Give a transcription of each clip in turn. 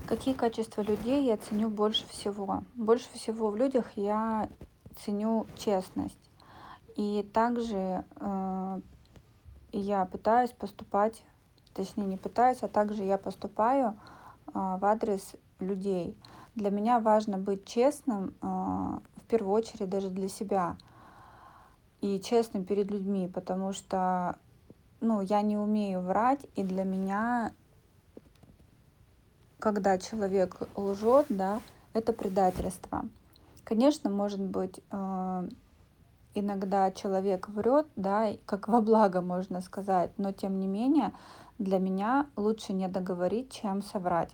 Какие качества людей я ценю больше всего? Больше всего в людях я ценю честность. И также я пытаюсь поступать, точнее не пытаюсь, а также я поступаю в адрес людей. Для меня важно быть честным, в первую очередь даже для себя, и честным перед людьми, потому что, ну, я не умею врать, и для меня, когда человек лжет, да, это предательство. Конечно, может быть, иногда человек врет, да, и как во благо можно сказать, но тем не менее для меня лучше не договорить, чем соврать.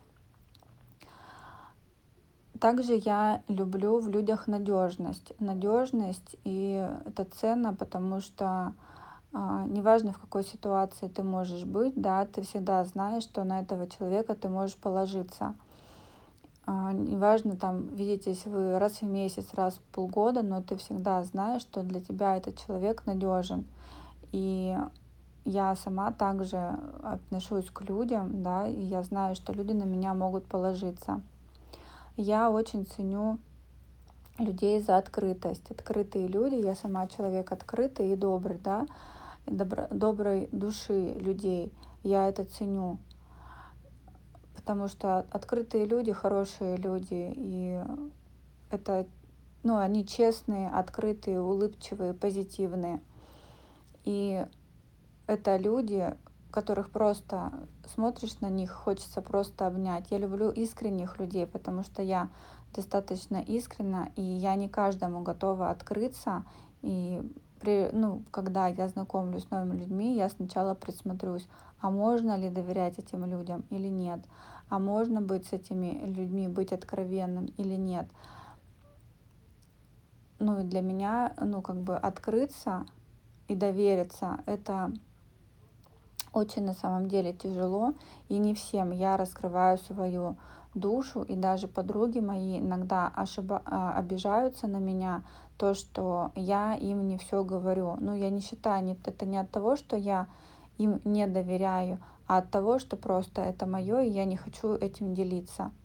Также я люблю в людях надежность. Надежность, и это ценно, потому что неважно, в какой ситуации ты можешь быть, да, ты всегда знаешь, что на этого человека ты можешь положиться. Неважно, там, видитесь вы раз в месяц, раз в полгода, но ты всегда знаешь, что для тебя этот человек надежен. И я сама также отношусь к людям, да, и я знаю, что люди на меня могут положиться. Я очень ценю людей за открытость. Открытые люди, я сама человек открытый и добрый, да, доброй души людей. Я это ценю, потому что открытые люди, хорошие люди, и это, ну, они честные, открытые, улыбчивые, позитивные. И это люди, которых просто смотришь на них, хочется просто обнять. Я люблю искренних людей, потому что я достаточно искренна, и я не каждому готова открыться. И ну, когда я знакомлюсь с новыми людьми, я сначала присмотрюсь, а можно ли доверять этим людям или нет, а можно быть с этими людьми, быть откровенным или нет. Ну и для меня, ну как бы открыться и довериться, это очень на самом деле тяжело, и не всем я раскрываю свою душу, и даже подруги мои иногда обижаются на меня, то, что я им не все говорю. Ну, я не считаю, это не от того, что я им не доверяю, а от того, что просто это мое, и я не хочу этим делиться.